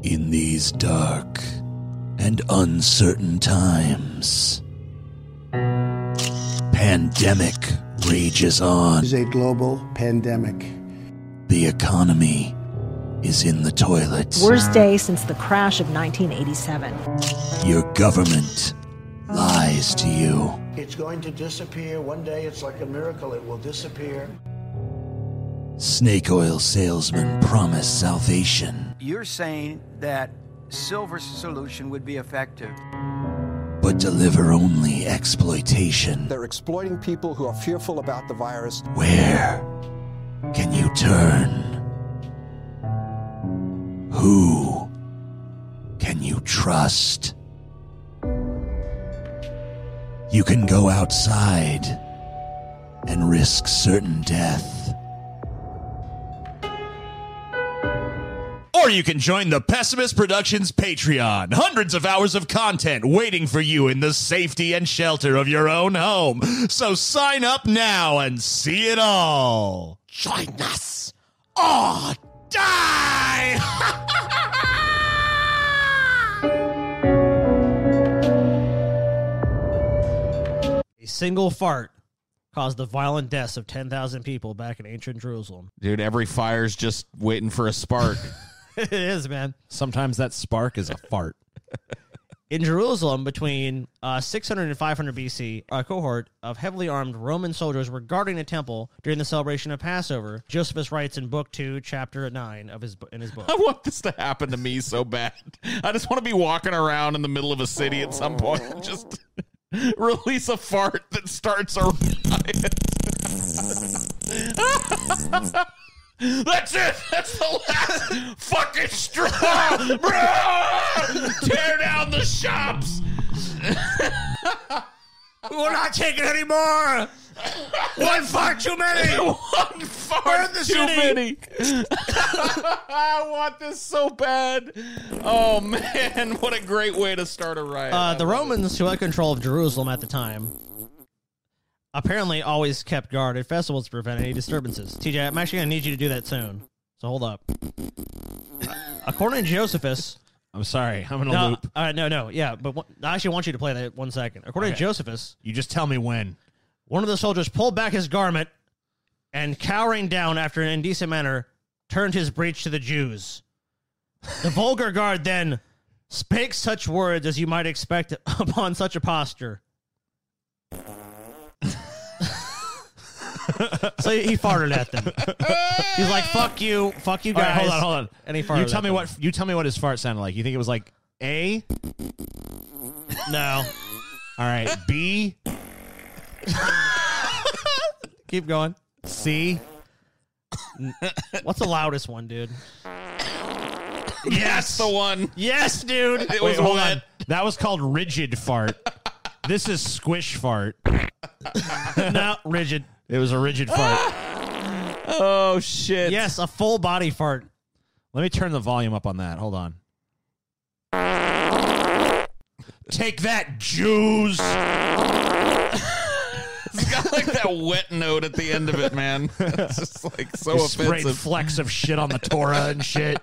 In these dark and uncertain times, pandemic rages on. It is a global pandemic. The economy is in the toilets. Worst day since the crash of 1987. Your government lies to you. It's going to disappear. One day, it's like a miracle. It will disappear. Snake oil salesmen promise salvation, You're saying that silver solution would be effective. but deliver only exploitation. They're exploiting people who are fearful about the virus. Where can you turn? Who can you trust? You can go outside and risk certain death. Or you can join the Pessimist Productions Patreon. Hundreds of hours of content waiting for you in the safety and shelter of your own home. So sign up now and see it all. Join us or die! A single fart caused the violent deaths of 10,000 people back in ancient Jerusalem. Dude, every fire's just waiting for a spark. It is, man. Sometimes that spark is a fart. In Jerusalem, between 600 and 500 BC, a cohort of heavily armed Roman soldiers were guarding the temple during the celebration of Passover. Josephus writes in Book 2, Chapter 9 of his book. I want this to happen to me so bad. I just want to be walking around in the middle of a city at some point and just release a fart that starts a riot. That's it. That's the last fucking straw, bro. Tear down the shops. We're not taking any more. One fart too many. One fart too many. I want this so bad. Oh, man. What a great way to start a riot. The Romans, who had control of Jerusalem at the time, apparently always kept guard at festivals to prevent any disturbances. TJ, I'm actually going to need you to do that soon. So hold up. According to Josephus... I'm sorry. I'm in a loop. No. Yeah, but I actually want you to play that 1 second. According to Josephus... You just tell me when. One of the soldiers pulled back his garment and, cowering down after an indecent manner, turned his breech to the Jews. The vulgar guard then spake such words as you might expect upon such a posture. So he farted at them. He's like, fuck you guys. All right, hold on. And he farted You tell me what his fart sounded like. You think it was like A? No. All right, B? Keep going. C? What's the loudest one, dude? Yes, the one. Yes, dude. It was hold wet. on. That was called rigid fart. This is squish fart. No, rigid. It was a rigid fart. Oh, shit. Yes, a full body fart. Let me turn the volume up on that. Hold on. Take that, Jews! It's got like that wet note at the end of it, man. It's just like so You sprayed offensive. flecks of shit on the Torah and shit.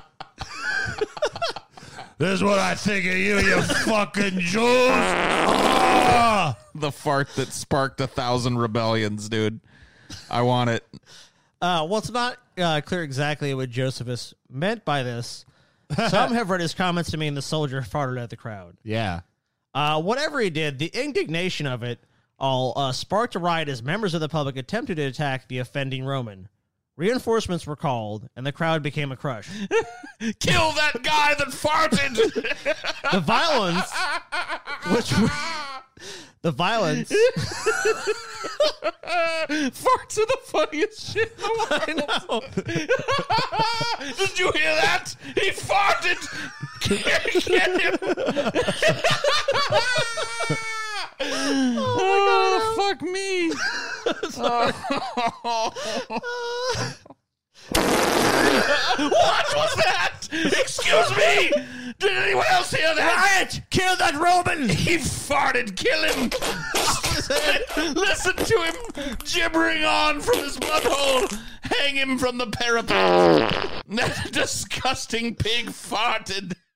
This is what I think of you, you fucking Jews! Ah! The fart that sparked 1,000 rebellions, dude. I want it. Well, it's not clear exactly what Josephus meant by this. Some have read his comments to mean the soldier farted at the crowd. Yeah. Whatever he did, the indignation of it all sparked a riot as members of the public attempted to attack the offending Roman. Reinforcements were called, and the crowd became a crush. Kill that guy that farted! The violence, Farts are the funniest shit in the world. I know. Did you hear that? He farted! Get him! Oh, fuck me. What was that? Excuse me! Did anyone else hear that? Riot! Kill that Roman! He farted. Kill him. Listen to him gibbering on from his butthole. Hang him from the parapet. That disgusting pig farted.